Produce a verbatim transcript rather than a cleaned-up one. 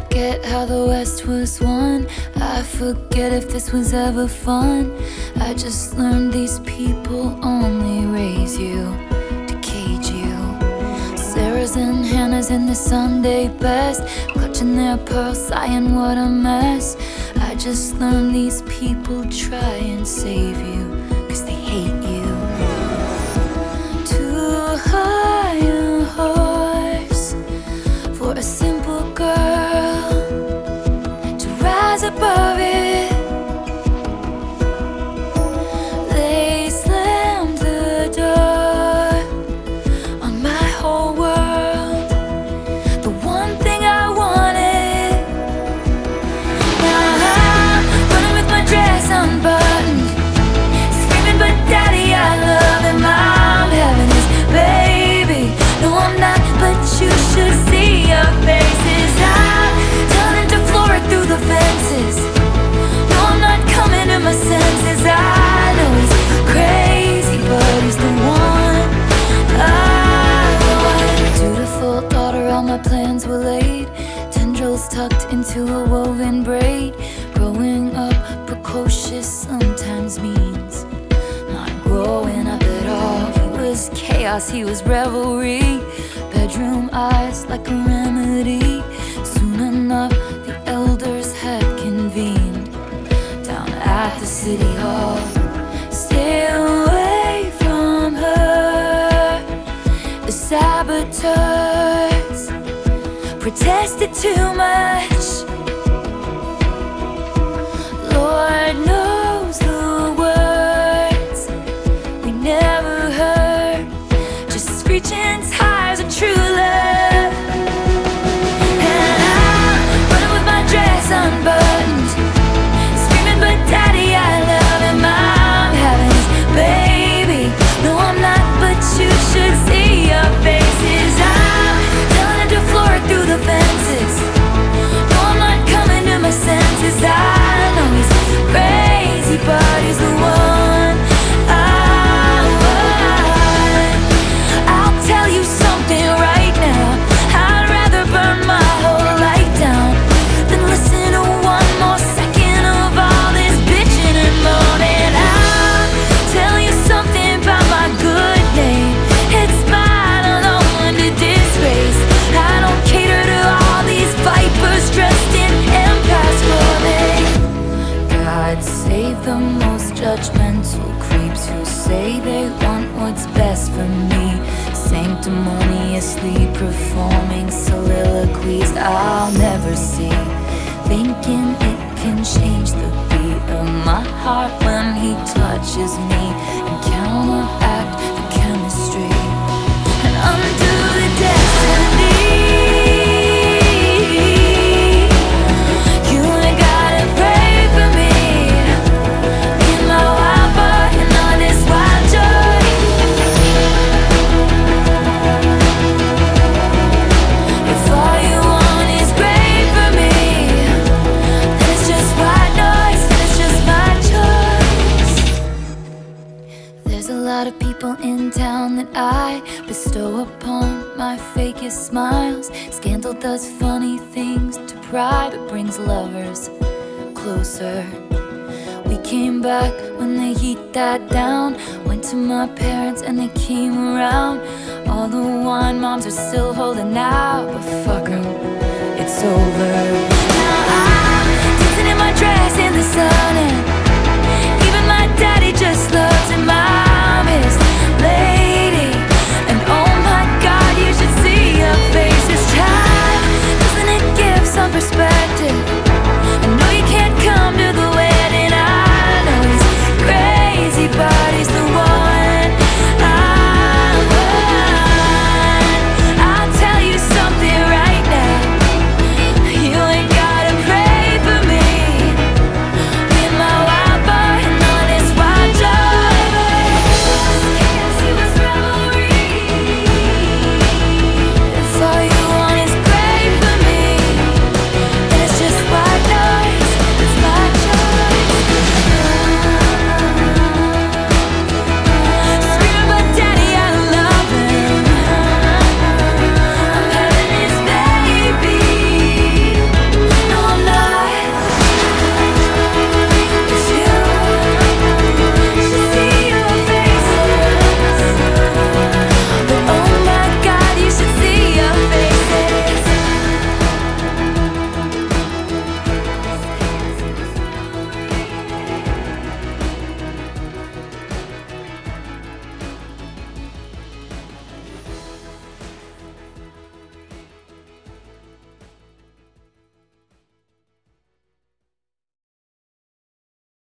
forget how the West was won. I forget if this was ever fun. I just learned these people only raise you to cage you. Sarah's and Hannah's in the Sunday best, clutching their pearls, sighing what a mess. I just learned these people try and save you, cause they hate you. Too high a horse for a simple girl to rise above it. They slammed the door on my whole world, the one thing I wanted. Now I'm running with my dress unbuttoned, screaming, but daddy, I love him. I'm having his baby. No, I'm not, but you should see your faces. I'm turning to Flora through the fences. No, I'm not coming to my senses. I know he's crazy, but he's the one I want. Dutiful daughter, all my plans were laid, tendrils tucked into a woven braid. Growing up precocious sometimes means not growing up at all. He was chaos, he was revelry, bedroom eyes like a remedy. Soon enough, the elders had convened down at the city hall. Stay away from her, the saboteurs protested too much. Lord knows the words we never heard, just screeching tires of true love. And I'm running with my dress unbuttoned, screaming, but daddy, I love him. I'm having his baby. No, I'm not, but you should see your faces. I'm telling it to Flora through the fences. No, I'm not coming to my senses. I know he's crazy, but he's the one I want. I'll tell you something right now, I'd rather burn my whole life down than listen to one more second of all this bitching and moaning. I'll tell you something about my good name, it's mine alone to disgrace. I don't cater to all these vipers dressed in empire's clothing. God save the most judgmental creeps who say they want what's best for me, sanctimoniously performing soliloquies I'll never see, thinking it can change the beat of my heart when he touches me and counteract the chemistry and undo the destiny. You ain't gotta pray for me, me and my wild boy and all this wild joy. If all you want is great for me, then it's just white noise, then it's just my choice. There's a lot of people in town that I bestow upon my fakest smiles. Scandal does funny things to pride, but brings lovers closer. We came back when the heat died down, went to my parents and they came around. All the wine moms are still holding out, but fuck 'em, it's over. Now I'm dancing in my dress in the sun and